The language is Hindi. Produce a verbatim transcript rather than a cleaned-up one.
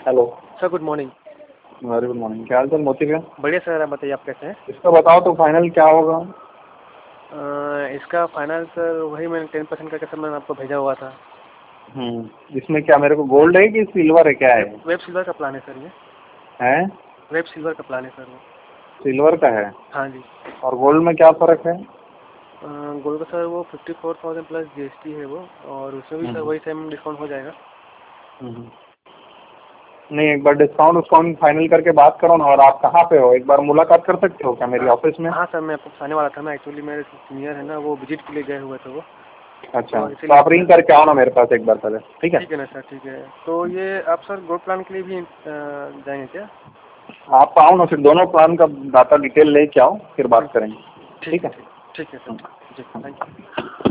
Hello sir, good morning. Very good morning. क्या हाल चाल मोती का? बढ़िया सर, आप बताइए आप कैसे हैं? इसका बताओ तो फाइनल क्या होगा? अ, इसका फाइनल सर वही मैंने टेन परसेंट करके सर मैंने आपको भेजा हुआ था। हम्म इसमें क्या मेरे को गोल्ड है कि सिल्वर है, क्या है? वेब, वेब सिल्वर का प्लान है सर ये। हैं? वेब सिल्वर का प्लान है सर वो। सिल्वर का है? हाँ जी। और गोल्ड में क्या फर्क है? गोल्ड का सर वो fifty four thousand plus GST है वो, और उसमें भी सर हम्म वही सेम डिस्काउंट हो जाएगा। हम्म। नहीं, एक बार डिस्काउंट उस्काउंट फाइनल करके बात करो ना। और आप कहाँ पे हो? एक बार मुलाकात कर सकते हो क्या मेरी ऑफिस में? हाँ सर, मैं आपको बताने वाला था। मैं एक्चुअली मेरे सीनियर है ना, वो विजिट के लिए गए हुए थे वो। अच्छा, तो तो आप इसीलिए रिंग करके आओ ना मेरे पास एक बार पहले, ठीक है? ठीक है ना सर, ठीक है। तो ये आप सर गोल्ड प्लान के लिए भी अ, जाएंगे क्या? आप आओ ना, फिर दोनों प्लान का डाटा डिटेल लेके आओ, फिर बात करेंगे। ठीक ठीक है, है? ठीक ठीक है सर। Ji, thank you.